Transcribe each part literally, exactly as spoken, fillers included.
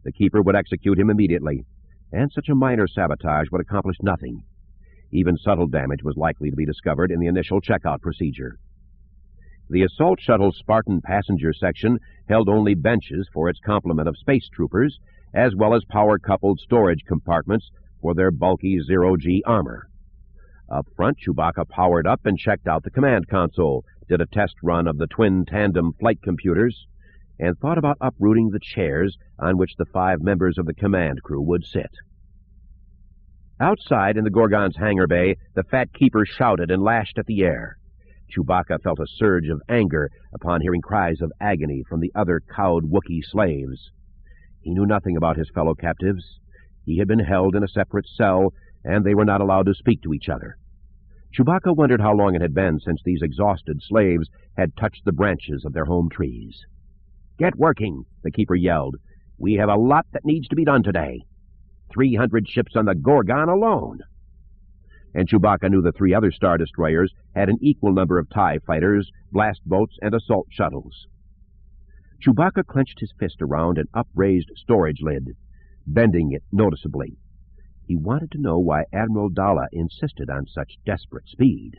the keeper would execute him immediately, and such a minor sabotage would accomplish nothing. Even subtle damage was likely to be discovered in the initial checkout procedure. The assault shuttle's Spartan passenger section held only benches for its complement of space troopers, as well as power-coupled storage compartments for their bulky zero-G armor. Up front, Chewbacca powered up and checked out the command console, did a test run of the twin tandem flight computers, and thought about uprooting the chairs on which the five members of the command crew would sit. Outside in the Gorgon's hangar bay, the fat keeper shouted and lashed at the air. Chewbacca felt a surge of anger upon hearing cries of agony from the other cowed Wookiee slaves. He knew nothing about his fellow captives. He had been held in a separate cell, and they were not allowed to speak to each other. Chewbacca wondered how long it had been since these exhausted slaves had touched the branches of their home trees. "Get working," the keeper yelled. "We have a lot that needs to be done today. Three hundred ships on the Gorgon alone." And Chewbacca knew the three other Star Destroyers had an equal number of TIE fighters, blast boats, and assault shuttles. Chewbacca clenched his fist around an upraised storage lid, bending it noticeably. He wanted to know why Admiral Dalla insisted on such desperate speed.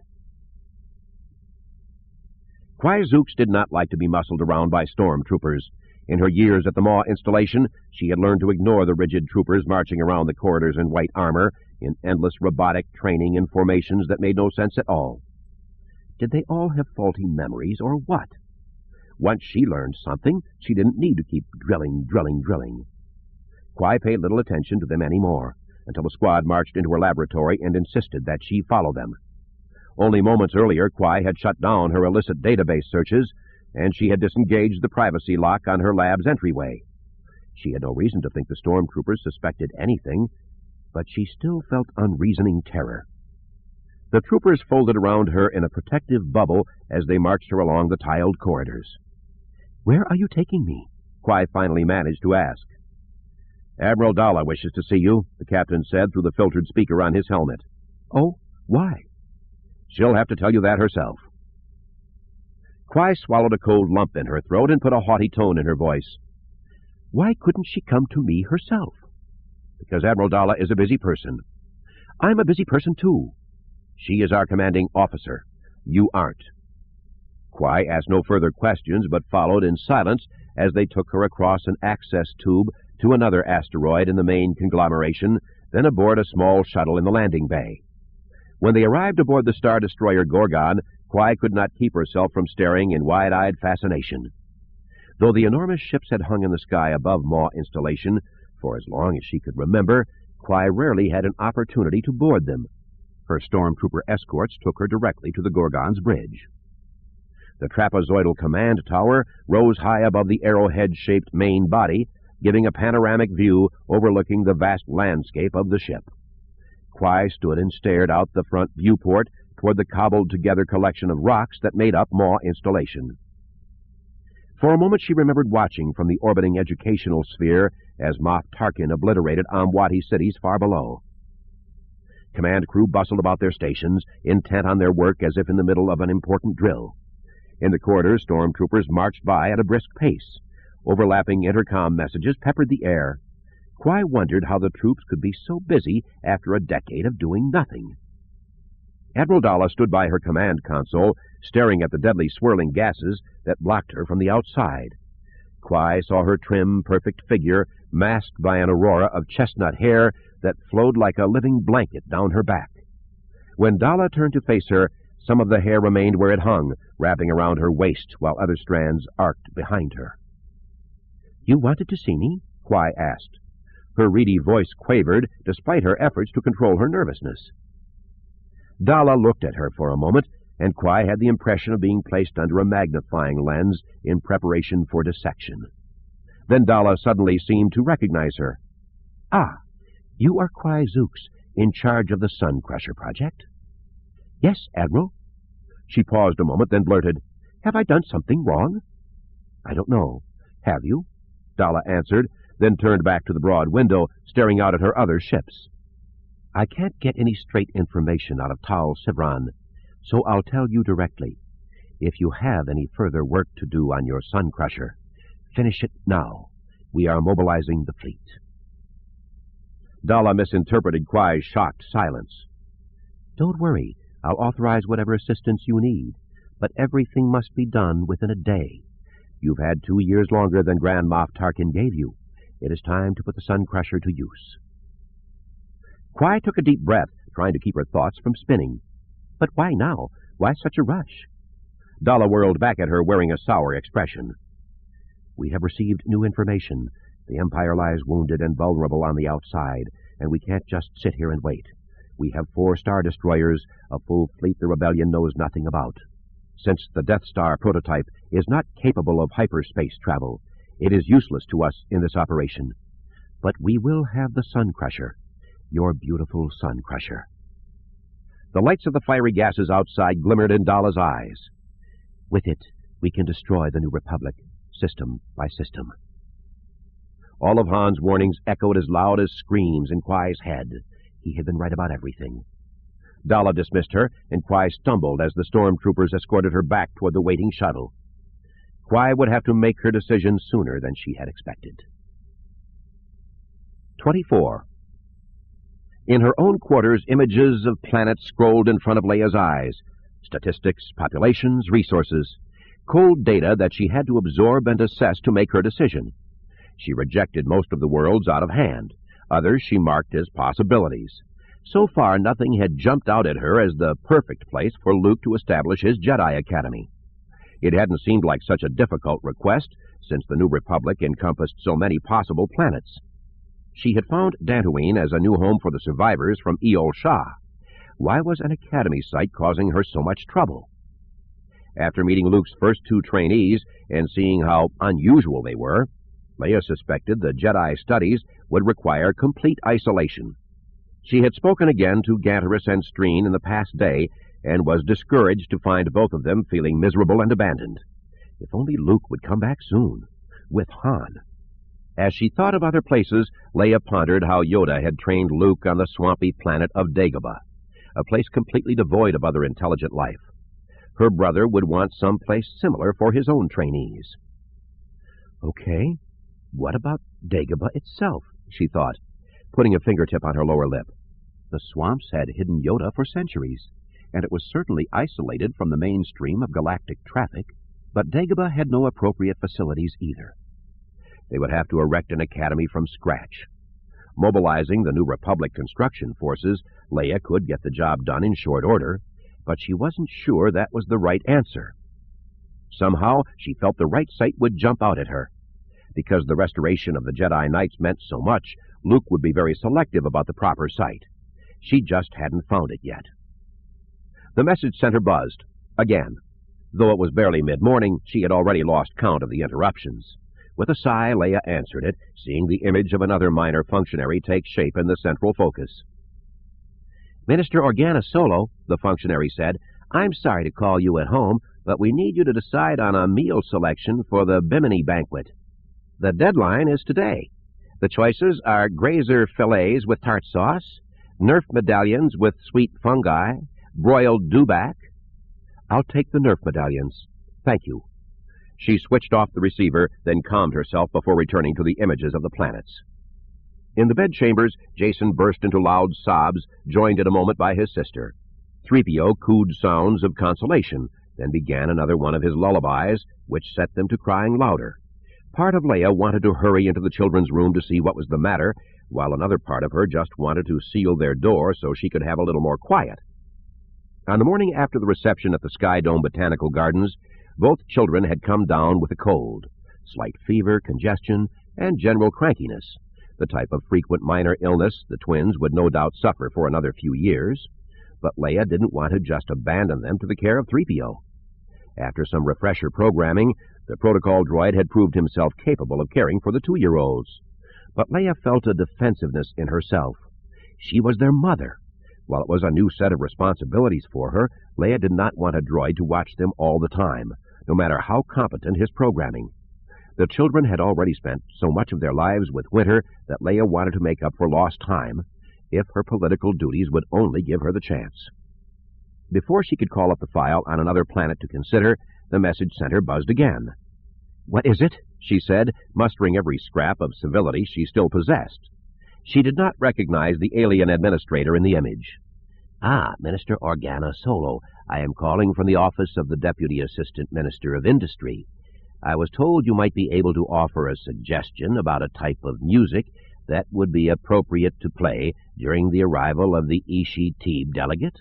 Kwai Zooks did not like to be muscled around by stormtroopers. In her years at the Maw installation, she had learned to ignore the rigid troopers marching around the corridors in white armor, in endless robotic training and formations that made no sense at all. Did they all have faulty memories, or what? Once she learned something, she didn't need to keep drilling, drilling, drilling. Kwai paid little attention to them any more, until the squad marched into her laboratory and insisted that she follow them. Only moments earlier, Kwai had shut down her illicit database searches, and she had disengaged the privacy lock on her lab's entryway. She had no reason to think the stormtroopers suspected anything, but she still felt unreasoning terror. The troopers folded around her in a protective bubble as they marched her along the tiled corridors. "Where are you taking me?" Kwai finally managed to ask. "Admiral Dalla wishes to see you," the captain said through the filtered speaker on his helmet. "Oh, why?" "She'll have to tell you that herself." Kwai swallowed a cold lump in her throat and put a haughty tone in her voice. "Why couldn't she come to me herself?" "Because Admiral Dalla is a busy person." "I'm a busy person, too." "She is our commanding officer. You aren't." Kwai asked no further questions, but followed in silence as they took her across an access tube to another asteroid in the main conglomeration, then aboard a small shuttle in the landing bay. When they arrived aboard the Star Destroyer Gorgon, Kwai could not keep herself from staring in wide-eyed fascination. Though the enormous ships had hung in the sky above Maw installation for as long as she could remember, Kwai rarely had an opportunity to board them. Her stormtrooper escorts took her directly to the Gorgon's bridge. The trapezoidal command tower rose high above the arrowhead-shaped main body, giving a panoramic view overlooking the vast landscape of the ship. Kwai stood and stared out the front viewport toward the cobbled-together collection of rocks that made up Maw installation. For a moment she remembered watching from the orbiting educational sphere as Moff Tarkin obliterated Amwati cities far below. Command crew bustled about their stations, intent on their work as if in the middle of an important drill. In the corridors, stormtroopers marched by at a brisk pace. Overlapping intercom messages peppered the air. Kwai wondered how the troops could be so busy after a decade of doing nothing. Admiral Dalla stood by her command console, staring at the deadly swirling gases that blocked her from the outside. Kwai saw her trim, perfect figure masked by an aurora of chestnut hair that flowed like a living blanket down her back. When Dalla turned to face her, some of the hair remained where it hung, wrapping around her waist, while other strands arced behind her. "You wanted to see me?" Kwai asked. Her reedy voice quavered, despite her efforts to control her nervousness. Dalla looked at her for a moment, and Kwai had the impression of being placed under a magnifying lens in preparation for dissection. Then Dalla suddenly seemed to recognize her. "Ah, you are Kwai Zooks, in charge of the Sun Crusher project?" "Yes, Admiral." She paused a moment, then blurted, "Have I done something wrong?" "I don't know. Have you?" Dalla answered, then turned back to the broad window, staring out at her other ships. "I can't get any straight information out of Tal Sivran, so I'll tell you directly. If you have any further work to do on your Sun Crusher, finish it now. We are mobilizing the fleet. Dalla misinterpreted Quai's shocked silence. Don't worry. I'll authorize whatever assistance you need, but everything must be done within a day. You've had two years longer than Grand Moff Tarkin gave you. It is time to put the Sun Crusher to use. Quai took a deep breath, trying to keep her thoughts from spinning. But why now? Why such a rush? Dalla whirled back at her, wearing a sour expression. We have received new information. The Empire lies wounded and vulnerable on the outside, and we can't just sit here and wait. We have four Star Destroyers, a full fleet the Rebellion knows nothing about. Since the Death Star prototype is not capable of hyperspace travel, it is useless to us in this operation. But we will have the Sun Crusher, your beautiful Sun Crusher. The lights of the fiery gases outside glimmered in Dalla's eyes. With it, we can destroy the New Republic, system by system. All of Han's warnings echoed as loud as screams in Quai's head. He had been right about everything. Dalla dismissed her, and Quai stumbled as the stormtroopers escorted her back toward the waiting shuttle. Quai would have to make her decision sooner than she had expected. Twenty-four. In her own quarters, images of planets scrolled in front of Leia's eyes. Statistics, populations, resources. Cold data that she had to absorb and assess to make her decision. She rejected most of the worlds out of hand. Others she marked as possibilities. So far, nothing had jumped out at her as the perfect place for Luke to establish his Jedi Academy. It hadn't seemed like such a difficult request, since the New Republic encompassed so many possible planets. She had found Dantooine as a new home for the survivors from Eol Shah. Why was an academy site causing her so much trouble? After meeting Luke's first two trainees and seeing how unusual they were, Leia suspected the Jedi studies would require complete isolation. She had spoken again to Ganterus and Streen in the past day, and was discouraged to find both of them feeling miserable and abandoned. If only Luke would come back soon, with Han. As she thought of other places, Leia pondered how Yoda had trained Luke on the swampy planet of Dagobah, a place completely devoid of other intelligent life. Her brother would want some place similar for his own trainees. Okay, what about Dagobah itself, she thought, putting a fingertip on her lower lip. The swamps had hidden Yoda for centuries, and it was certainly isolated from the mainstream of galactic traffic, but Dagobah had no appropriate facilities either. They would have to erect an academy from scratch. Mobilizing the New Republic construction forces, Leia could get the job done in short order, but she wasn't sure that was the right answer. Somehow, she felt the right site would jump out at her. Because the restoration of the Jedi Knights meant so much, Luke would be very selective about the proper site. She just hadn't found it yet. The message center buzzed, again. Though it was barely mid-morning, she had already lost count of the interruptions. With a sigh, Leia answered it, seeing the image of another minor functionary take shape in the central focus. Minister Organa Solo, the functionary said, I'm sorry to call you at home, but we need you to decide on a meal selection for the Bimini banquet. The deadline is today. The choices are grazer fillets with tart sauce, Nerf medallions with sweet fungi, broiled dewback. I'll take the Nerf medallions. Thank you. She switched off the receiver, then calmed herself before returning to the images of the planets. In the bedchambers, Jason burst into loud sobs, joined in a moment by his sister. three P O cooed sounds of consolation, then began another one of his lullabies, which set them to crying louder. Part of Leia wanted to hurry into the children's room to see what was the matter, while another part of her just wanted to seal their door so she could have a little more quiet. On the morning after the reception at the Sky Dome Botanical Gardens, both children had come down with a cold, slight fever, congestion, and general crankiness, the type of frequent minor illness the twins would no doubt suffer for another few years. But Leia didn't want to just abandon them to the care of three P O. After some refresher programming, the protocol droid had proved himself capable of caring for the two-year-olds. But Leia felt a defensiveness in herself. She was their mother. While it was a new set of responsibilities for her, Leia did not want a droid to watch them all the time, no matter how competent his programming. The children had already spent so much of their lives with Winter that Leia wanted to make up for lost time, if her political duties would only give her the chance. Before she could call up the file on another planet to consider, the message center buzzed again. What is it? she said, mustering every scrap of civility she still possessed. She did not recognize the alien administrator in the image. Ah, Minister Organa Solo. I am calling from the office of the Deputy Assistant Minister of Industry. I was told you might be able to offer a suggestion about a type of music that would be appropriate to play during the arrival of the Ishi-Teeb delegate.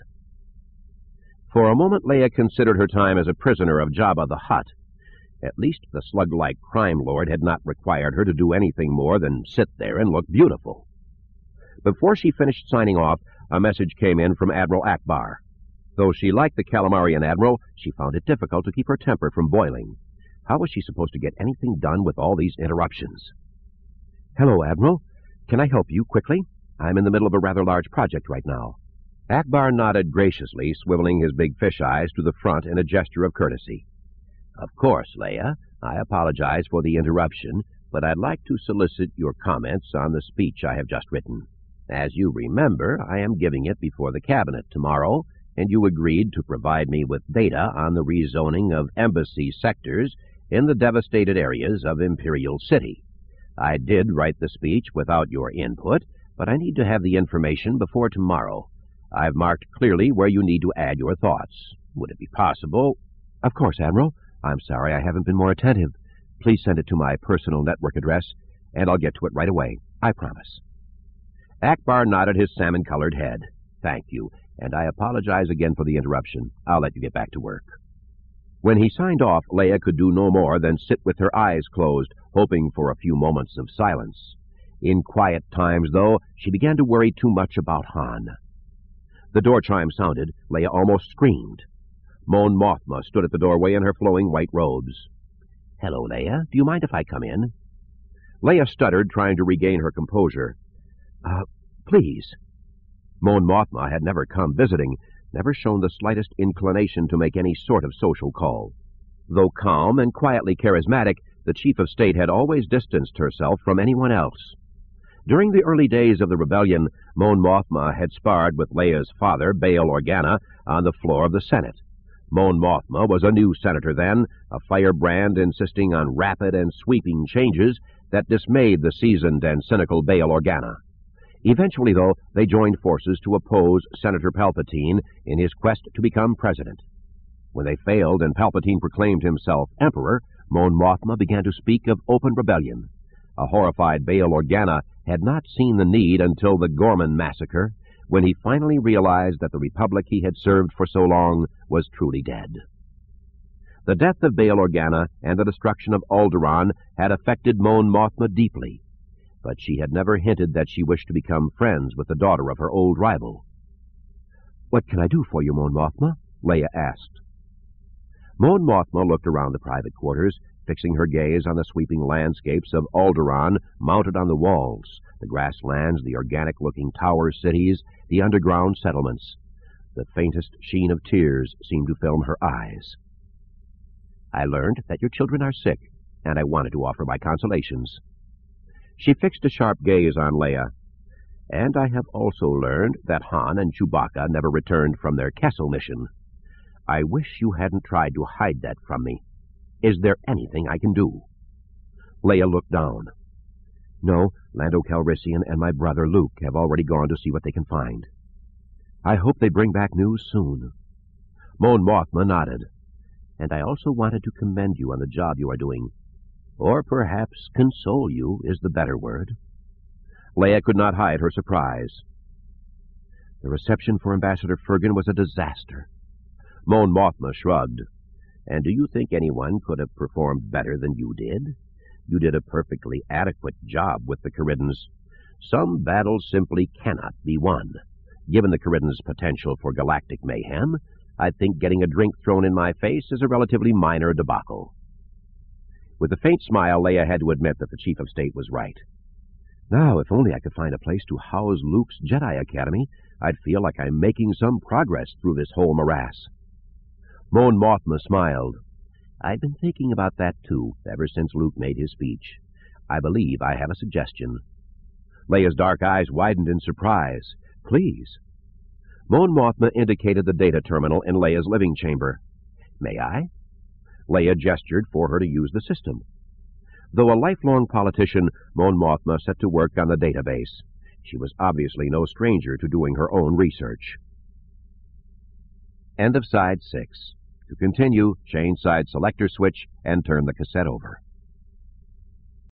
For a moment, Leia considered her time as a prisoner of Jabba the Hutt. At least the slug-like crime lord had not required her to do anything more than sit there and look beautiful. Before she finished signing off, a message came in from Admiral Ackbar. Though she liked the Calamarian admiral, she found it difficult to keep her temper from boiling. How was she supposed to get anything done with all these interruptions? "Hello, Admiral. Can I help you quickly? I'm in the middle of a rather large project right now." Ackbar nodded graciously, swiveling his big fish eyes to the front in a gesture of courtesy. "Of course, Leia. I apologize for the interruption, but I'd like to solicit your comments on the speech I have just written. As you remember, I am giving it before the Cabinet tomorrow, and you agreed to provide me with data on the rezoning of embassy sectors in the devastated areas of Imperial City. I did write the speech without your input, but I need to have the information before tomorrow. I've marked clearly where you need to add your thoughts. Would it be possible?" "Of course, Admiral. I'm sorry I haven't been more attentive. Please send it to my personal network address, and I'll get to it right away. I promise." Ackbar nodded his salmon-colored head. "Thank you, and I apologize again for the interruption. I'll let you get back to work." When he signed off, Leia could do no more than sit with her eyes closed, hoping for a few moments of silence. In quiet times, though, she began to worry too much about Han. The door chime sounded. Leia almost screamed. Mon Mothma stood at the doorway in her flowing white robes. "Hello, Leia. Do you mind if I come in?" Leia stuttered, trying to regain her composure. Uh, please." Mon Mothma had never come visiting, never shown the slightest inclination to make any sort of social call. Though calm and quietly charismatic, the Chief of State had always distanced herself from anyone else. During the early days of the rebellion, Mon Mothma had sparred with Leia's father, Bail Organa, on the floor of the Senate. Mon Mothma was a new senator then, a firebrand insisting on rapid and sweeping changes that dismayed the seasoned and cynical Bail Organa. Eventually, though, they joined forces to oppose Senator Palpatine in his quest to become president. When they failed and Palpatine proclaimed himself emperor, Mon Mothma began to speak of open rebellion. A horrified Bail Organa had not seen the need until the Gorman massacre, when he finally realized that the republic he had served for so long was truly dead. The death of Bail Organa and the destruction of Alderaan had affected Mon Mothma deeply, but she had never hinted that she wished to become friends with the daughter of her old rival. "What can I do for you, Mon Mothma?" Leia asked. Mon Mothma looked around the private quarters, fixing her gaze on the sweeping landscapes of Alderaan mounted on the walls, the grasslands, the organic-looking tower cities, the underground settlements. The faintest sheen of tears seemed to film her eyes. "I learned that your children are sick, and I wanted to offer my consolations." She fixed a sharp gaze on Leia. "And I have also learned that Han and Chewbacca never returned from their Kessel mission. I wish you hadn't tried to hide that from me. Is there anything I can do?" Leia looked down. "No, Lando Calrissian and my brother Luke have already gone to see what they can find. I hope they bring back news soon." Mon Mothma nodded. "And I also wanted to commend you on the job you are doing. Or perhaps console you is the better word." Leia could not hide her surprise. "The reception for Ambassador Fergan was a disaster." Mon Mothma shrugged. "And do you think anyone could have performed better than you did? You did a perfectly adequate job with the Caridans. Some battles simply cannot be won. Given the Caridans' potential for galactic mayhem, I think getting a drink thrown in my face is a relatively minor debacle." With a faint smile, Leia had to admit that the Chief of State was right. "Now, if only I could find a place to house Luke's Jedi Academy, I'd feel like I'm making some progress through this whole morass." Mon Mothma smiled. "I've been thinking about that, too, ever since Luke made his speech. I believe I have a suggestion." Leia's dark eyes widened in surprise. "Please." Mon Mothma indicated the data terminal in Leia's living chamber. "May I?" Leia gestured for her to use the system. Though a lifelong politician, Mon Mothma set to work on the database. She was obviously no stranger to doing her own research. End of side six. To continue, change side selector switch and turn the cassette over.